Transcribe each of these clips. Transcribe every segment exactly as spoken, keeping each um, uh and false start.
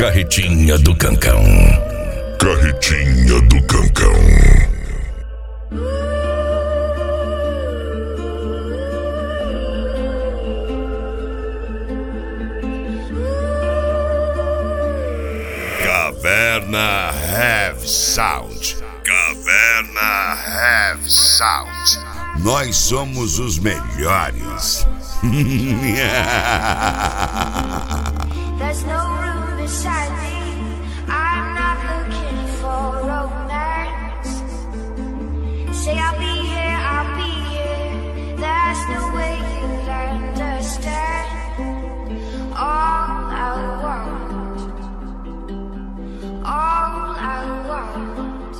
Carretinha do Cancão. Carretinha do Cancão. Caverna Have Sound. Caverna Have Sound. Nós somos os melhores. There's no room beside me. I'm not looking for romance. Say I'll be here, I'll be here. There's no way you'll understand. All I want, all I want,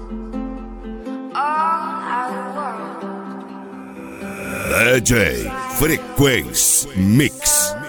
all I want. D J Frequência Mix.